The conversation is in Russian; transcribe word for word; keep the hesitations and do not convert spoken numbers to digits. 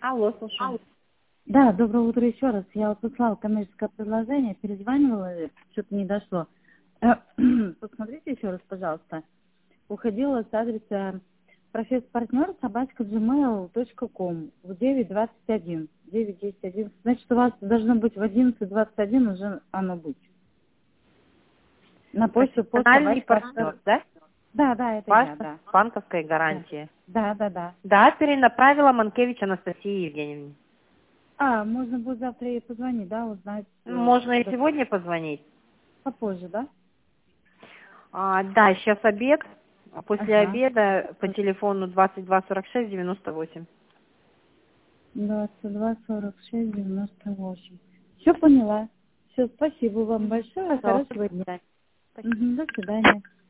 Алло, слушаю. Да, доброе утро еще раз. Я вот послала коммерческое предложение, перезванивала, что-то не дошло. Э, Посмотрите еще раз, пожалуйста. Уходила с адреса профессор-партнер собачка джимейл точка ком в девять двадцать один. девять десять один. Значит, у вас должно быть в одиннадцать двадцать один уже оно быть. На почту под Профессиональный собачка. партнер, да? Да, да, это я, Ваша да. банковская Да, гарантия. да, да. да. Да, перенаправила Манкевич Анастасии Евгеньевне. А, можно будет завтра ей позвонить, да, узнать, э, Можно и куда сегодня позвонить. попозже, да? А, да, сейчас обед. А После Ага. обеда по телефону двадцать два сорок шесть девяносто восемь. двадцать два сорок шесть девяносто восемь. Все поняла. Все, спасибо вам большое. Пожалуйста. Хорошего дня. Спасибо. Мгм, до свидания.